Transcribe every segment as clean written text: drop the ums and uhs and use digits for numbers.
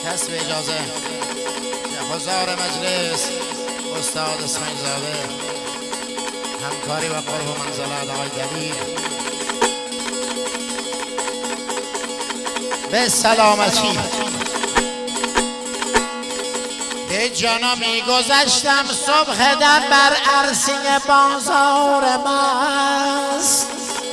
کسب اجازه حضار مجلس استاد اسماعیل زاده، همکاری و قرب منزلت آقای دبیر. به سلامتی به جانا میگذشتم صبح در بر عرصه بازار مست،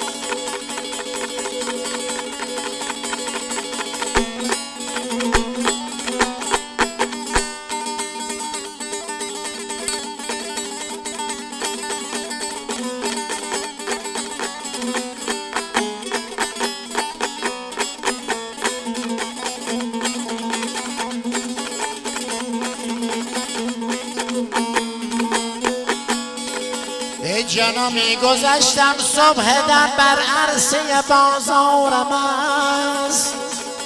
جانا میگذشتم صبح در بر عرصه بازارم است،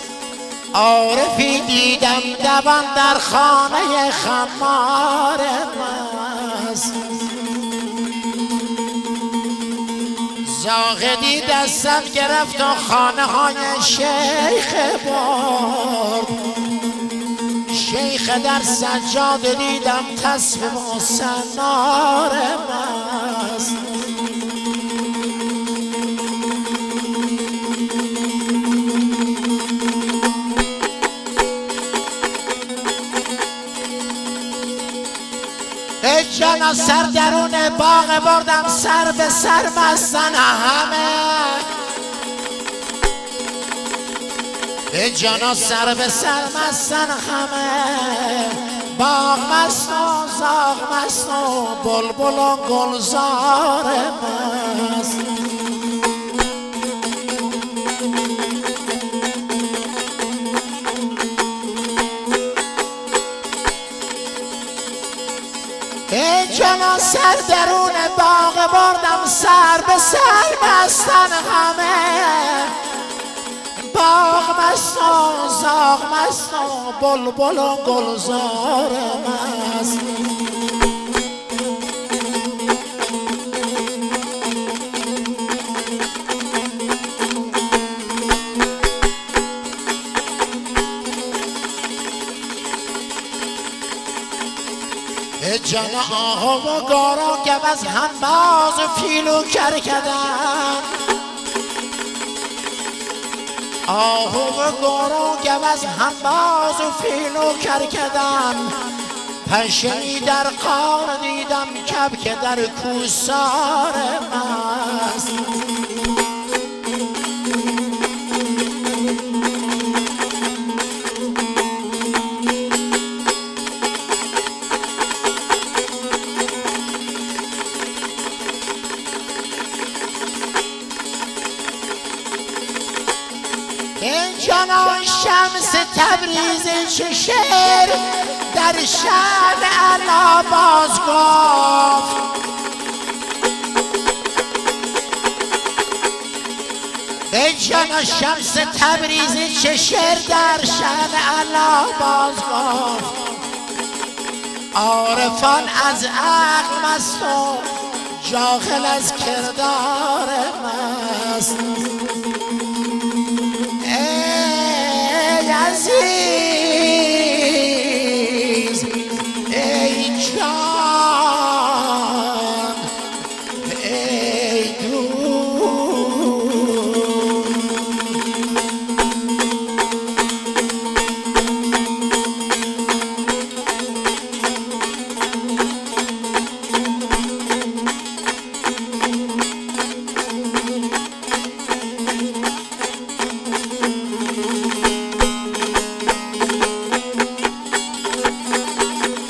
عارفی دیدم دوان در خانه خمار است، زاهدی دستم گرفت و خانه های شیخ برد، شیخ در سجاده دیدم تسبیح و سنار مست، ای جانا سر درون باغ بردم سر به سر مستن همه، ای جانا سر به سر مستن همه، باغ مست و زاغ مست و بلبل و گلزار مست، ای جانا سر درون باغ بردم سر به سر مستن همه، باغ مست و زاغ مست و بلبل و گلزار مست، جانا آها و گارا گوز همباز و فیل و کرکدن، آهو و گارا گوز همباز و فیل و کرکدن، پشنی در قار دیدم کبک در کوسار مست، این جانا شمس تبریز چه شعر در شأن علا باز گفت، این جانا شمس تبریز چه شعر در شأن علا باز گفت، عارفان از عقل مست و جاهل از کردار